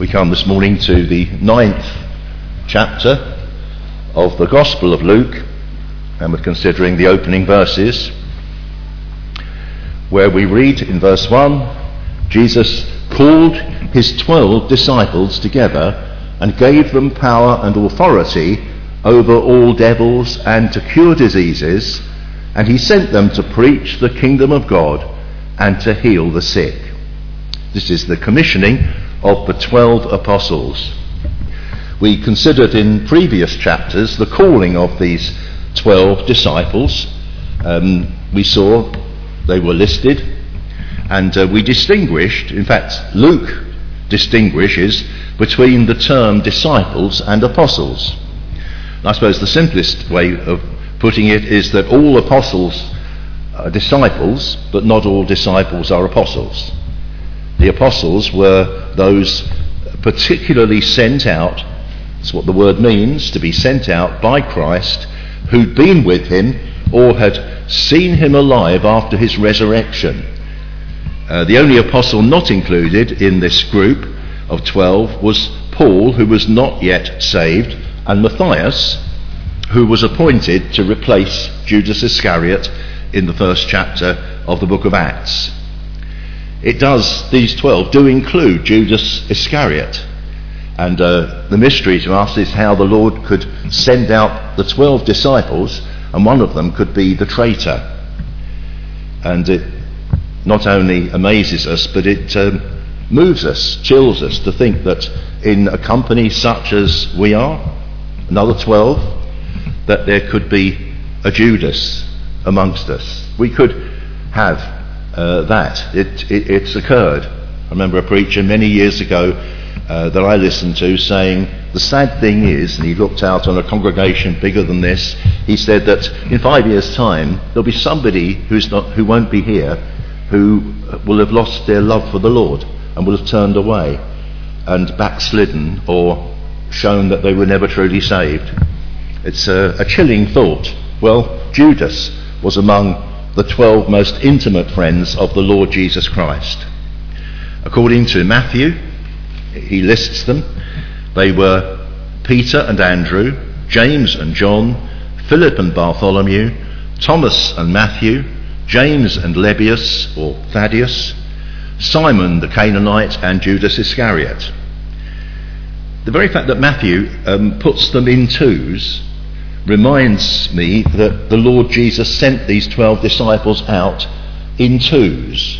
We come this morning to the 9th chapter of the Gospel of Luke, and we're considering the opening verses, where we read in verse 1, Jesus called his 12 disciples together and gave them power and authority over all devils and to cure diseases, and he sent them to preach the kingdom of God and to heal the sick. This is the commissioning of the 12 apostles. We considered in previous chapters the calling of these 12 disciples. We saw they were listed, and we distinguished, in fact Luke distinguishes between the term disciples and apostles. I suppose the simplest way of putting it is that all apostles are disciples, but not all disciples are apostles. The apostles were those particularly sent out, that's what the word means, to be sent out by Christ, who'd been with him or had seen him alive after his resurrection. The only apostle not included in this group of 12 was Paul, who was not yet saved, and Matthias, who was appointed to replace Judas Iscariot in the first chapter of the book of Acts. These 12 do include Judas Iscariot, and the mystery to us is how the Lord could send out the 12 disciples and one of them could be the traitor. And it not only amazes us, but it moves us, chills us to think that in a company such as we are, another 12, that there could be a Judas amongst us. We could have that. It's occurred. I remember a preacher many years ago that I listened to saying, the sad thing is, and he looked out on a congregation bigger than this, he said that in 5 years' time there'll be somebody who won't be here, who will have lost their love for the Lord and will have turned away and backslidden or shown that they were never truly saved. It's a chilling thought. Well, Judas was among the 12 most intimate friends of the Lord Jesus Christ. According to Matthew, he lists them. They were Peter and Andrew, James and John, Philip and Bartholomew, Thomas and Matthew, James and Lebbaeus or Thaddeus, Simon the Canaanite, and Judas Iscariot. The very fact that Matthew puts them in twos reminds me that the Lord Jesus sent these 12 disciples out in twos.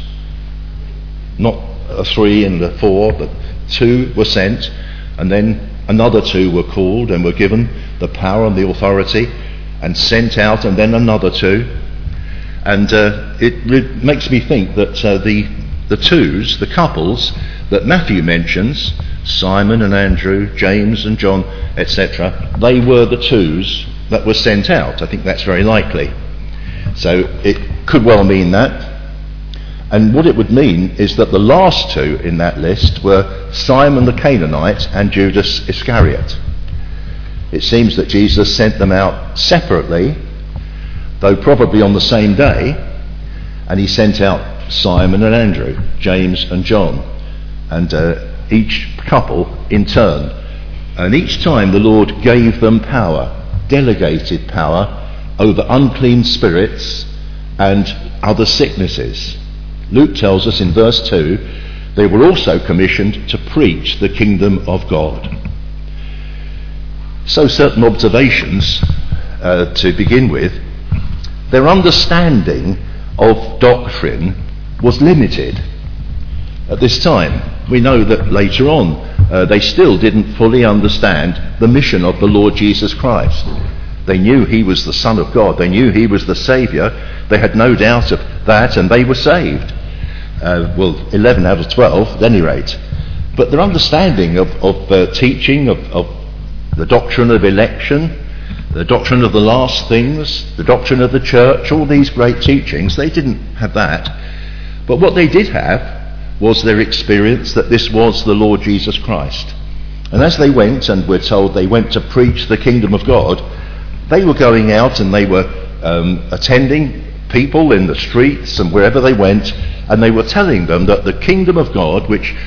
Not a 3 and a 4, but 2 were sent, and then another 2 were called and were given the power and the authority and sent out, and then another 2. And it makes me think that the twos, the couples that Matthew mentions, Simon and Andrew, James and John, etc., they were the twos that were sent out. I think that's very likely. So it could well mean that. And what it would mean is that the last 2 in that list were Simon the Canaanite and Judas Iscariot. It seems that Jesus sent them out separately, though probably on the same day, and he sent out Simon and Andrew, James and John, and each couple in turn. And each time the Lord gave them power, delegated power over unclean spirits and other sicknesses. Luke tells us in verse 2, they were also commissioned to preach the kingdom of God. So certain observations to begin with. Their understanding of doctrine was limited at this time. We know that later on they still didn't fully understand the mission of the Lord Jesus Christ. They knew he was the Son of God. They knew he was the Saviour. They had no doubt of that, and they were saved. 11 out of 12 at any rate. But their understanding of teaching, of the doctrine of election, the doctrine of the last things, the doctrine of the church, all these great teachings, they didn't have that. But what they did have was their experience that this was the Lord Jesus Christ. And as they went, and we're told they went to preach the kingdom of God, they were going out and they were attending people in the streets and wherever they went, and they were telling them that the kingdom of God, which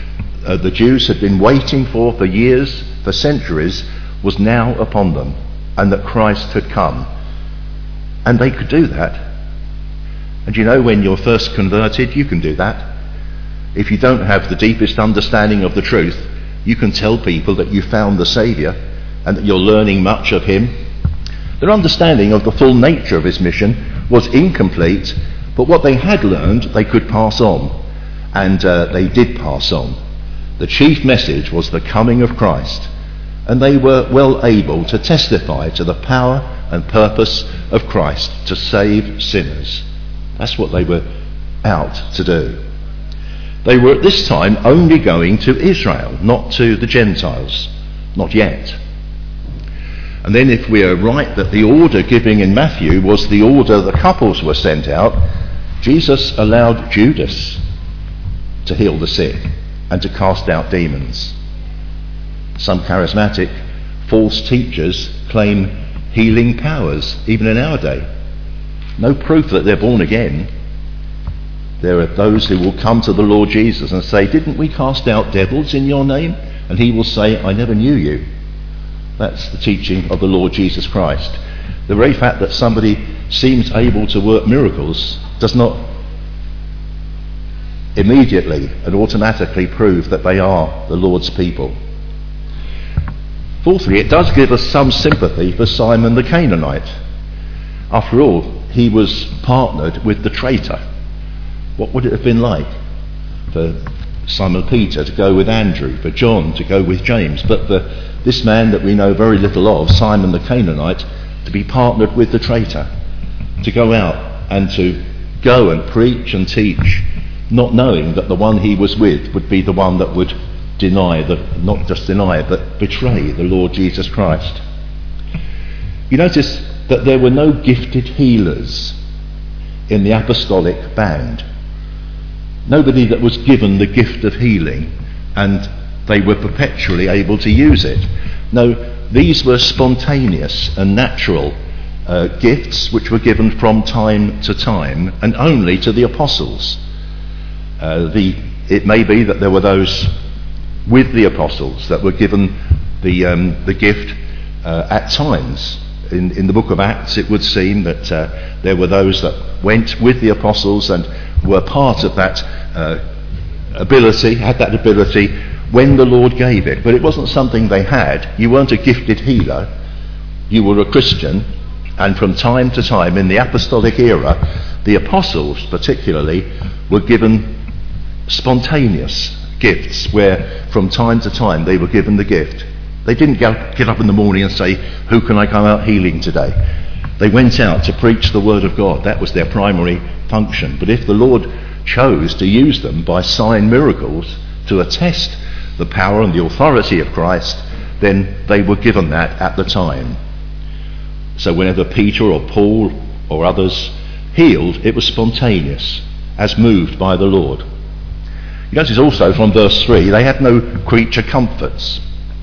the Jews had been waiting for years, for centuries, was now upon them, and that Christ had come. And they could do that. And you know, when you're first converted, you can do that. If you don't have the deepest understanding of the truth, you can tell people that you found the Saviour and that you're learning much of him. Their understanding of the full nature of his mission was incomplete, but what they had learned they could pass on, and they did pass on. The chief message was the coming of Christ, and they were well able to testify to the power and purpose of Christ to save sinners. That's what they were out to do. They were at this time only going to Israel, not to the Gentiles, not yet. And then if we are right that the order given in Matthew was the order the couples were sent out, Jesus allowed Judas to heal the sick and to cast out demons. Some charismatic false teachers claim healing powers, even in our day. No proof that they're born again. There are those who will come to the Lord Jesus and say, "Didn't we cast out devils in your name?" And he will say, "I never knew you." That's the teaching of the Lord Jesus Christ. The very fact that somebody seems able to work miracles does not immediately and automatically prove that they are the Lord's people. Fourthly, it does give us some sympathy for Simon the Canaanite. After all, he was partnered with the traitor. What would it have been like for Simon Peter to go with Andrew, for John to go with James, but for this man that we know very little of, Simon the Canaanite, to be partnered with the traitor, to go out and to go and preach and teach, not knowing that the one he was with would be the one that would not just deny, but betray the Lord Jesus Christ. You notice that there were no gifted healers in the apostolic band. Nobody that was given the gift of healing and they were perpetually able to use it. No, these were spontaneous and natural gifts which were given from time to time and only to the apostles. It may be that there were those with the apostles that were given the gift at times. In the book of Acts it would seem that there were those that went with the apostles and were part of that ability, had that ability when the Lord gave it. But it wasn't something they had. You weren't a gifted healer. You were a Christian. And from time to time in the apostolic era, the apostles particularly were given spontaneous gifts where from time to time they were given the gift. They didn't get up in the morning and say, "Who can I go out healing today?" They went out to preach the word of God. That was their primary function. But if the Lord chose to use them by sign miracles to attest the power and the authority of Christ, then they were given that at the time. So whenever Peter or Paul or others healed, it was spontaneous, as moved by the Lord. You notice also from verse 3, they had no creature comforts.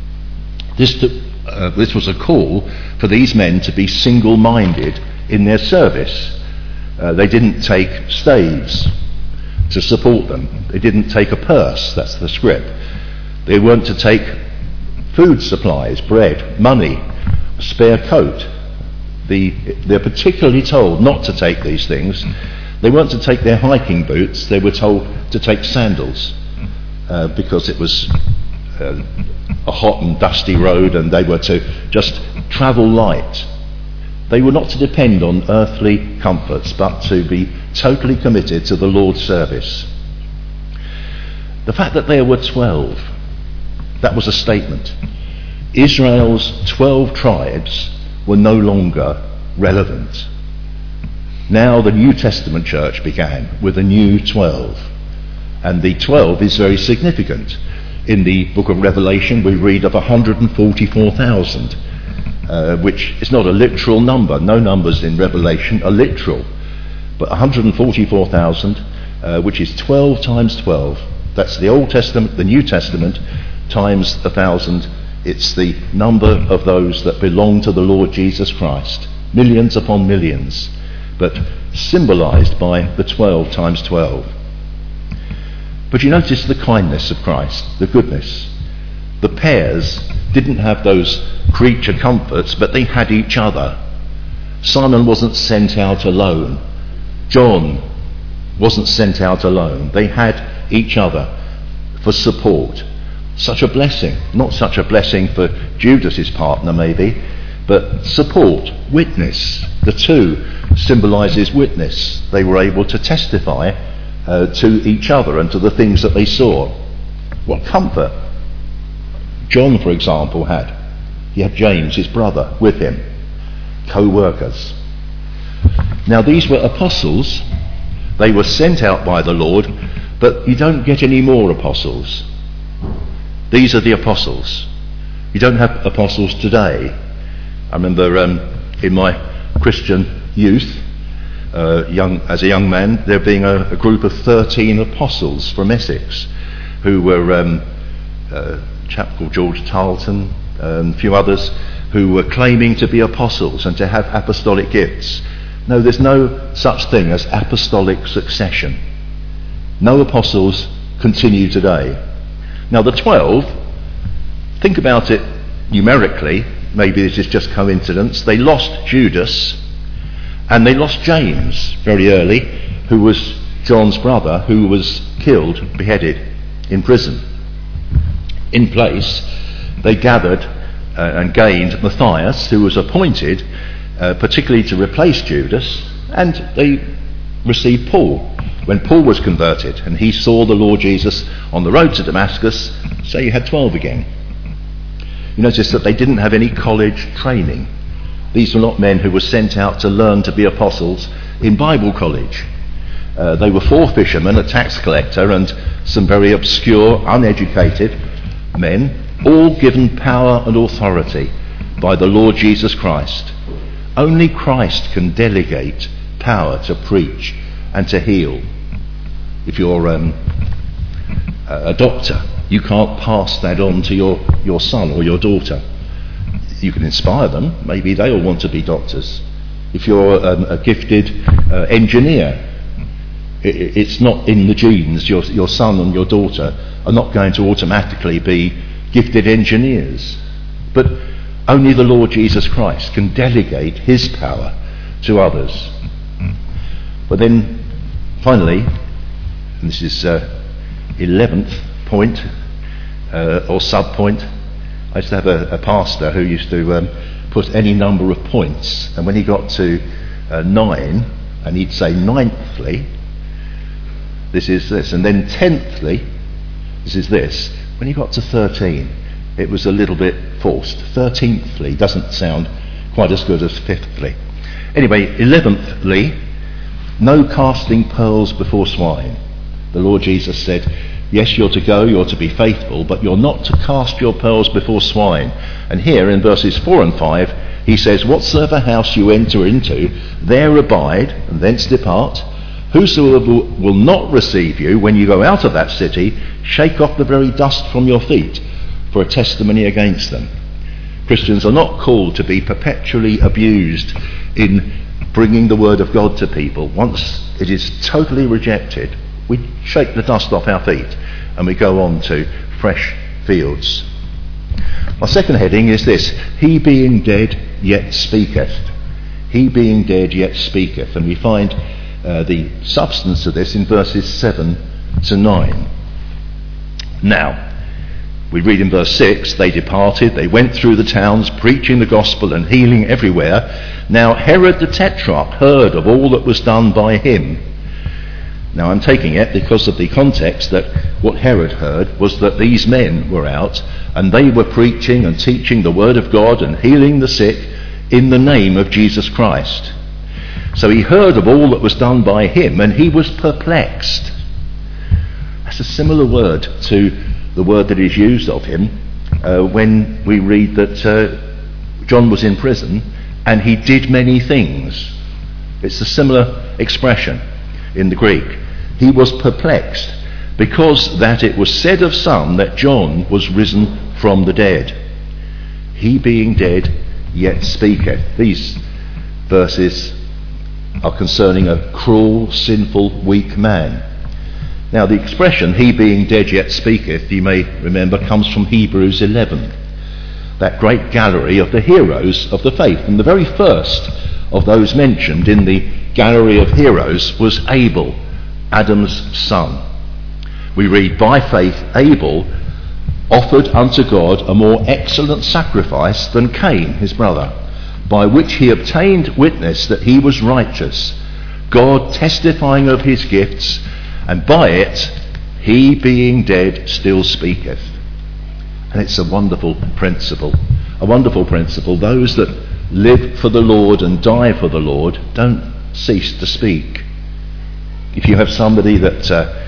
This was a call for these men to be single-minded in their service. They didn't take staves to support them. They didn't take a purse, that's the scrip. They weren't to take food supplies, bread, money, a spare coat. They're particularly told not to take these things. They weren't to take their hiking boots. They were told to take sandals because it was a hot and dusty road and they were to just travel light. They were not to depend on earthly comforts but to be totally committed to the Lord's service. The fact that there were 12, that was a statement. Israel's 12 tribes were no longer relevant. Now the New Testament church began with a new 12. And the 12 is very significant. In the book of Revelation we read of 144,000, which is not a literal number. No numbers in Revelation are literal. But 144,000, which is 12 times 12. That's the Old Testament, the New Testament, times 1,000. It's the number of those that belong to the Lord Jesus Christ. Millions upon millions, but symbolized by the 12 times 12. But you notice the kindness of Christ, the goodness. The pairs didn't have those creature comforts, but they had each other. Simon wasn't sent out alone. John wasn't sent out alone. They had each other for support. Such a blessing. Not such a blessing for Judas's partner maybe, but support, witness. The two symbolises witness. They were able to testify to each other and to the things that they saw. What comfort John, for example, had. He had James, his brother, with him, co-workers. Now these were apostles. They were sent out by the Lord, but you don't get any more apostles. These are the apostles. You don't have apostles today. I remember in my Christian youth, as a young man, there being a group of 13 apostles from Essex who were a chap called George Tarleton and a few others who were claiming to be apostles and to have apostolic gifts. No, there's no such thing as apostolic succession. No apostles continue today. Now the 12, think about it numerically, maybe this is just coincidence, they lost Judas and they lost James very early, who was John's brother, who was killed, beheaded in prison. In place, they gathered and gained Matthias, who was appointed particularly to replace Judas, and they received Paul. When Paul was converted and he saw the Lord Jesus on the road to Damascus, so you had 12 again. You notice that they didn't have any college training. These were not men who were sent out to learn to be apostles in Bible college. They were 4 fishermen, a tax collector, and some very obscure, uneducated men, all given power and authority by the Lord Jesus Christ. Only Christ can delegate power to preach and to heal. If you're a doctor, you can't pass that on to your son or your daughter. You can inspire them. Maybe they all want to be doctors. If you're a gifted engineer, it's not in the genes. Your son and your daughter are not going to automatically be gifted engineers. But only the Lord Jesus Christ can delegate his power to others. But then, finally, and this is 11th point, or sub-point, I used to have a pastor who used to put any number of points, and when he got to 9, and he'd say 9thly, this is this, and then 10thly, this is this. When he got to 13, it was a little bit forced. 13thly doesn't sound quite as good as 5thly. Anyway, 11thly, no casting pearls before swine. The Lord Jesus said, yes, you're to go, you're to be faithful, but you're not to cast your pearls before swine. And here in verses 4 and 5, he says, whatsoever house you enter into, there abide, and thence depart. Whosoever will not receive you when you go out of that city, shake off the very dust from your feet for a testimony against them. Christians are not called to be perpetually abused in bringing the word of God to people. Once it is totally rejected, we shake the dust off our feet and we go on to fresh fields. Our second heading is this: he being dead yet speaketh. He being dead yet speaketh. And we find the substance of this in verses 7 to 9. Now, we read in verse 6, they departed, they went through the towns, preaching the gospel and healing everywhere. Now Herod the Tetrarch heard of all that was done by him. Now I'm taking it because of the context that what Herod heard was that these men were out and they were preaching and teaching the word of God and healing the sick in the name of Jesus Christ. So he heard of all that was done by him and he was perplexed. That's a similar word to the word that is used of him when we read that John was in prison and he did many things. It's a similar expression in the Greek. He was perplexed because that it was said of some that John was risen from the dead. He being dead yet speaketh. These verses are concerning a cruel, sinful, weak man. Now the expression, he being dead yet speaketh, you may remember, comes from Hebrews 11, that great gallery of the heroes of the faith. And the very first of those mentioned in the gallery of heroes was Abel, Adam's son. We read, by faith Abel offered unto God a more excellent sacrifice than Cain, his brother, by which he obtained witness that he was righteous, God testifying of his gifts, and by it he being dead still speaketh. And it's a wonderful principle. A wonderful principle. Those that live for the Lord and die for the Lord don't cease to speak. If you have somebody that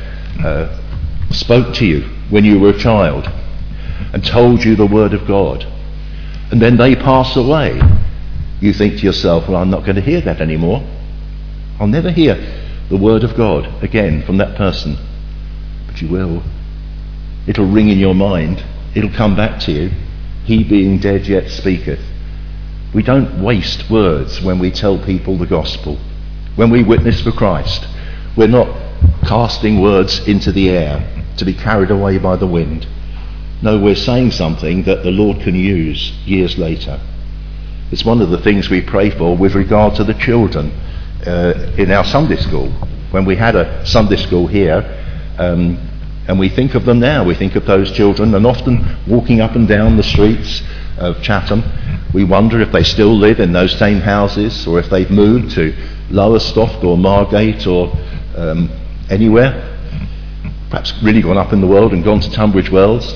spoke to you when you were a child and told you the word of God, and then they pass away, you think to yourself, well, I'm not going to hear that anymore. I'll never hear the word of God again from that person. But you will. It'll ring in your mind. It'll come back to you. He being dead yet speaketh. We don't waste words when we tell people the gospel. When we witness for Christ, we're not casting words into the air to be carried away by the wind. No, we're saying something that the Lord can use years later. It's one of the things we pray for with regard to the children in our Sunday school. When we had a Sunday school here, and we think of them now, we think of those children, and often walking up and down the streets of Chatham, we wonder if they still live in those same houses, or if they've moved to Lowestoft or Margate or anywhere, perhaps really gone up in the world and gone to Tunbridge Wells.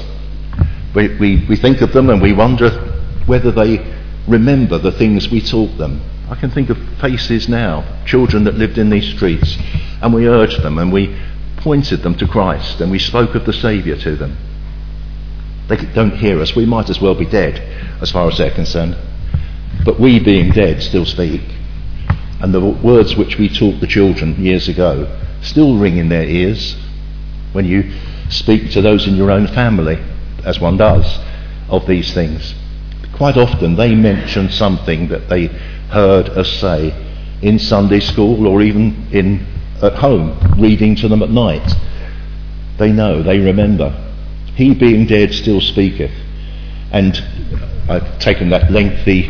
We think of them and we wonder whether they remember the things we taught them. I can think of faces now, children that lived in these streets, and we urged them and we pointed them to Christ and we spoke of the Saviour to them. They don't hear us. We might as well be dead as far as they're concerned. But we being dead still speak. And the words which we taught the children years ago still ring in their ears when you speak to those in your own family, as one does, of these things. Quite often they mention something that they heard us say in Sunday school or even at home, reading to them at night. They know, they remember. He being dead still speaketh. And I've taken that lengthy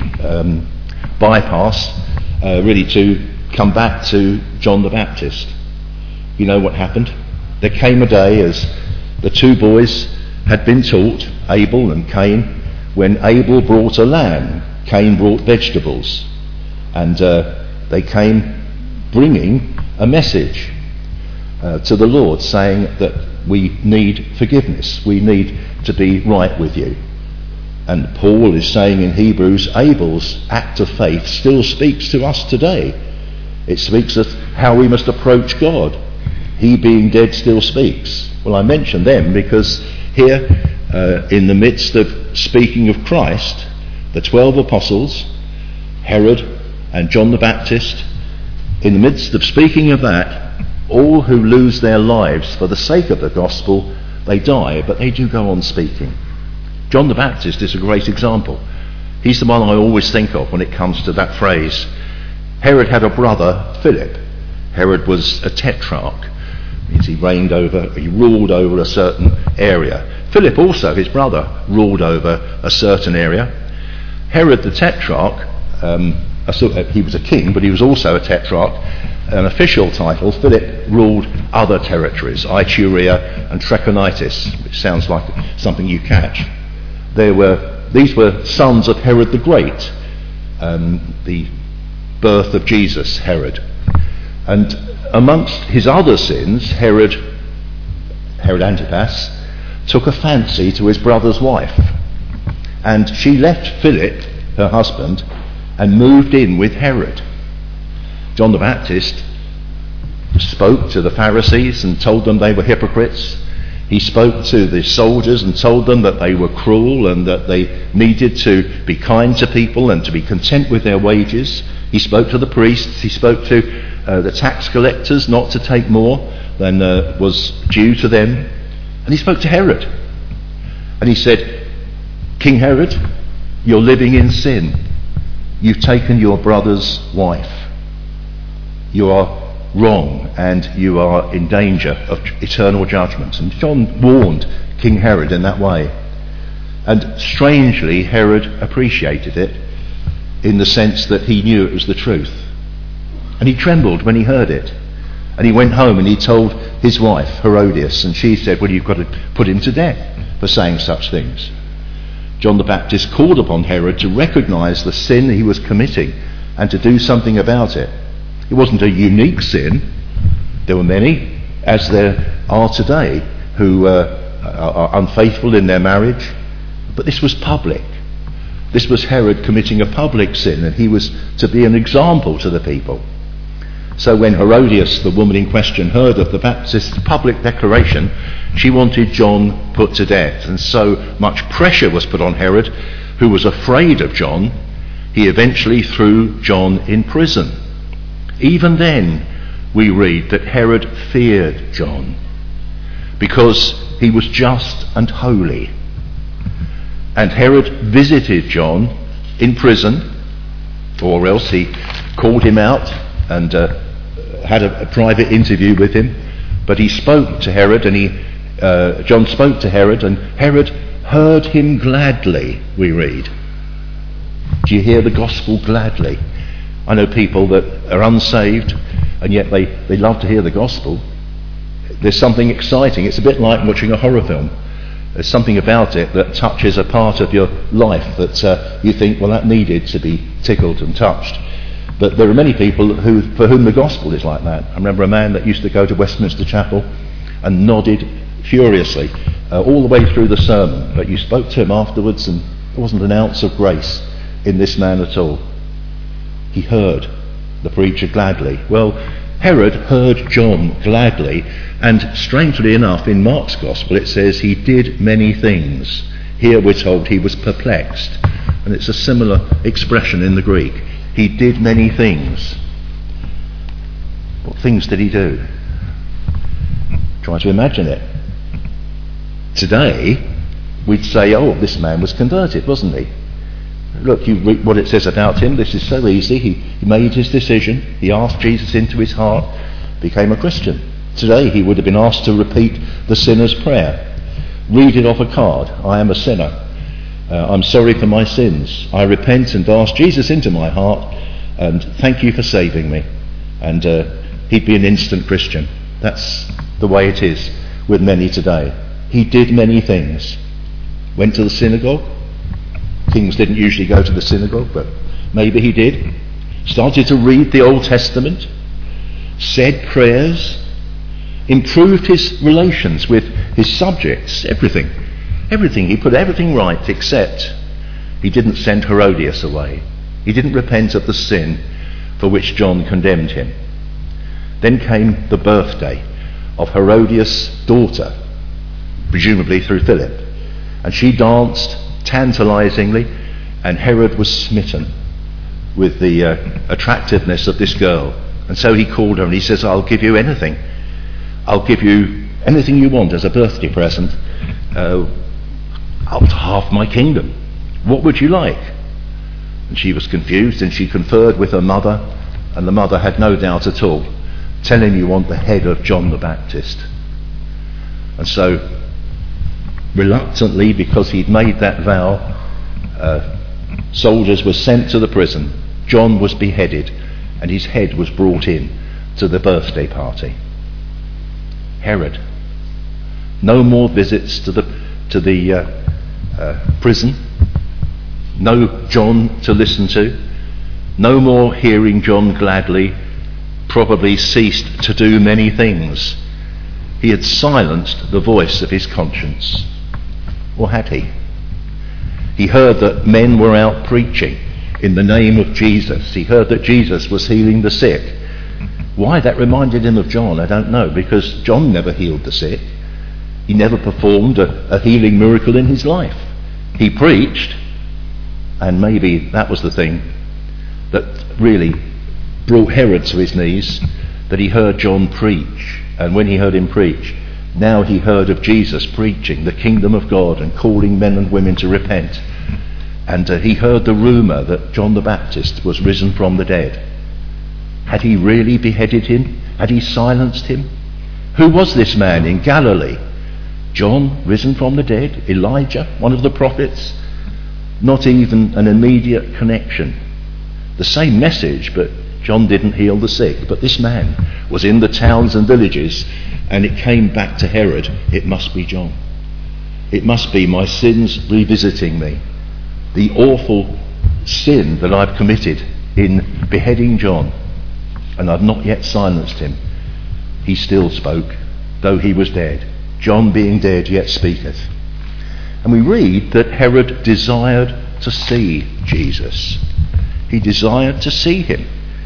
bypass really to come back to John the Baptist. You know what happened? There came a day, as the two boys had been taught, Abel and Cain, when Abel brought a lamb, Cain brought vegetables. And they came bringing a message to the Lord, saying that we need forgiveness, we need to be right with you. And Paul is saying in Hebrews, Abel's act of faith still speaks to us today. It speaks of how we must approach God. He being dead still speaks. Well, I mention them because here, in the midst of speaking of Christ, the 12 apostles, Herod and John the Baptist, in the midst of speaking of that, all who lose their lives for the sake of the gospel, they die, but they do go on speaking. John the Baptist is a great example. He's the one I always think of when it comes to that phrase. Herod had a brother, Philip. Herod was a tetrarch. Means he ruled over a certain area. Philip also, his brother, ruled over a certain area. Herod the tetrarch, he was a king, but he was also a tetrarch. An official title, Philip ruled other territories, Iturea and Trachonitis, which sounds like something you catch. These were sons of Herod the Great, the birth of Jesus, Herod. And amongst his other sins, Herod Antipas took a fancy to his brother's wife, and she left Philip, her husband, and moved in with Herod. John the Baptist spoke to the Pharisees and told them they were hypocrites. He spoke to the soldiers and told them that they were cruel and that they needed to be kind to people and to be content with their wages. He spoke to the priests. He spoke to the tax collectors not to take more than was due to them. And he spoke to Herod. And he said, King Herod, you're living in sin. You've taken your brother's wife. You are wrong and you are in danger of eternal judgment. And John warned King Herod in that way. And strangely, Herod appreciated it in the sense that he knew it was the truth. And he trembled when he heard it. And he went home and he told his wife, Herodias, and she said, well, you've got to put him to death for saying such things. John the Baptist called upon Herod to recognize the sin he was committing and to do something about it. It wasn't a unique sin. There were many, as there are today, who are unfaithful in their marriage. But this was public. This was Herod committing a public sin, and he was to be an example to the people. So when Herodias, the woman in question, heard of the Baptist's public declaration, she wanted John put to death. And so much pressure was put on Herod, who was afraid of John, he eventually threw John in prison. Even then, we read that Herod feared John because he was just and holy. And Herod visited John in prison, or else he called him out and had a private interview with him. But he spoke to Herod, and John spoke to Herod, and Herod heard him gladly, we read. Do you hear the gospel gladly? I know people that are unsaved, and yet they love to hear the gospel. There's something exciting. It's a bit like watching a horror film. There's something about it that touches a part of your life that you think, well, that needed to be tickled and touched. But there are many people for whom the gospel is like that. I remember a man that used to go to Westminster Chapel and nodded furiously all the way through the sermon. But you spoke to him afterwards and there wasn't an ounce of grace in this man at all. He heard the preacher gladly. Well, Herod heard John gladly, and strangely enough, in Mark's Gospel it says he did many things. Here we're told he was perplexed, and it's a similar expression in the Greek. He did many things. What things did he do? Try to imagine it. Today, we'd say, oh, this man was converted, wasn't he? Look, you read what it says about him. This is so easy. He made his decision. He asked Jesus into his heart, became a Christian. Today he would have been asked to repeat the sinner's prayer. Read it off a card. I am a sinner. I'm sorry for my sins. I repent and ask Jesus into my heart, and thank you for saving me. And he'd be an instant Christian. That's the way it is with many today. He did many things. Went to the synagogue. Kings didn't usually go to the synagogue, but maybe he did. Started to read the Old Testament, said prayers, improved his relations with his subjects, everything. He put everything right, except he didn't send Herodias away. He didn't repent of the sin for which John condemned him. Then came the birthday of Herodias' daughter, presumably through Philip, and she danced tantalizingly, and Herod was smitten with the attractiveness of this girl. And so he called her and he says, I'll give you anything. I'll give you anything you want as a birthday present. Up to half my kingdom. What would you like? And she was confused, and she conferred with her mother, and the mother had no doubt at all. Tell him you want the head of John the Baptist. And so reluctantly, because he'd made that vow, soldiers were sent to the prison. John was beheaded, and his head was brought in to the birthday party. Herod. No more visits to the prison. No John to listen to. No more hearing John gladly. Probably ceased to do many things. He had silenced the voice of his conscience. Or had he? He heard that men were out preaching in the name of Jesus. He heard that Jesus was healing the sick. Why that reminded him of John, I don't know, because John never healed the sick. He never performed a healing miracle in his life. He preached, and maybe that was the thing that really brought Herod to his knees, that he heard John preach. And when he heard him preach, now he heard of Jesus preaching the kingdom of God and calling men and women to repent. And he heard the rumour that John the Baptist was risen from the dead. Had he really beheaded him? Had he silenced him? Who was this man in Galilee? John, risen from the dead? Elijah, one of the prophets? Not even an immediate connection. The same message, but John didn't heal the sick. But this man was in the towns and villages, and it came back to Herod. It must be John. It must be my sins revisiting me. The awful sin that I've committed in beheading John, and I've not yet silenced him. He still spoke, though he was dead. John being dead yet speaketh. And we read that Herod desired to see Jesus. He desired to see him.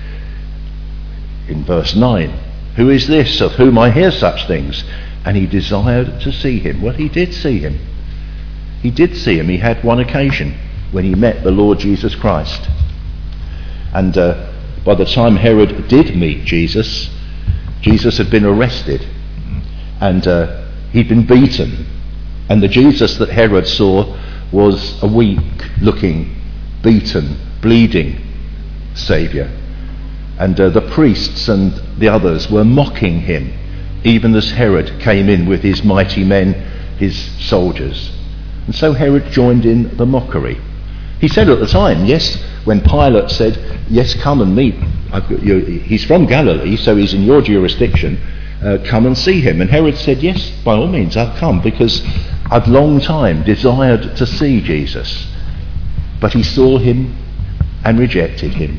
In verse 9, who is this of whom I hear such things? And he desired to see him. Well, he did see him. He did see him. He had one occasion when he met the Lord Jesus Christ. And by the time Herod did meet Jesus, Jesus had been arrested and he'd been beaten. And the Jesus that Herod saw was a weak-looking, beaten, bleeding Saviour. And the priests and the others were mocking him, even as Herod came in with his mighty men, his soldiers. And so Herod joined in the mockery. He said at the time, yes, when Pilate said, yes, come and meet. He's from Galilee, so he's in your jurisdiction. Come and see him. And Herod said, yes, by all means, I'll come, because I've long time desired to see Jesus. But he saw him and rejected him.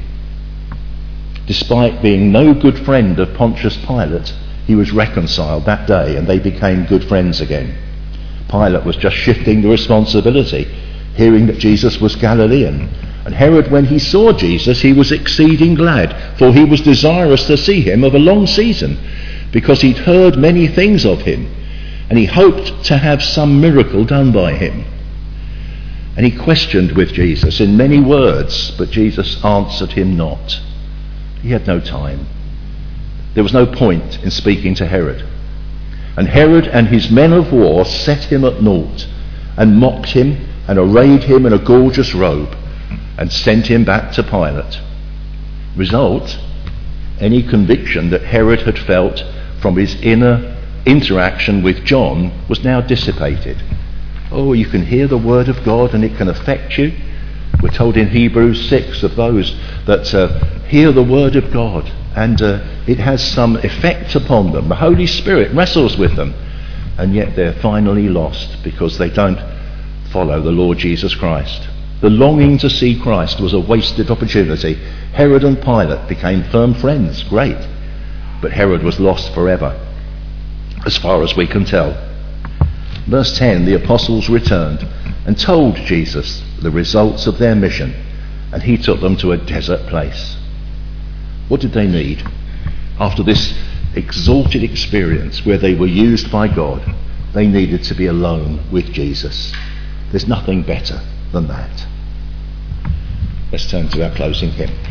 Despite being no good friend of Pontius Pilate, he was reconciled that day and they became good friends again. Pilate was just shifting the responsibility, hearing that Jesus was Galilean. And Herod, when he saw Jesus, he was exceeding glad, for he was desirous to see him of a long season, because he'd heard many things of him, and he hoped to have some miracle done by him. And he questioned with Jesus in many words, but Jesus answered him not. He had no time. There was no point in speaking to Herod. And Herod and his men of war set him at naught, and mocked him, and arrayed him in a gorgeous robe, and sent him back to Pilate. Result, any conviction that Herod had felt from his inner interaction with John was now dissipated. Oh, you can hear the word of God and it can affect you. We're told in Hebrews 6 of those that hear the word of God and it has some effect upon them. The Holy Spirit wrestles with them, and yet they're finally lost because they don't follow the Lord Jesus Christ. The longing to see Christ was a wasted opportunity. Herod and Pilate became firm friends, great, but Herod was lost forever, as far as we can tell. Verse 10, the apostles returned and told Jesus the results of their mission, and he took them to a desert place. What did they need? After this exalted experience where they were used by God, they needed to be alone with Jesus. There's nothing better than that. Let's turn to our closing hymn.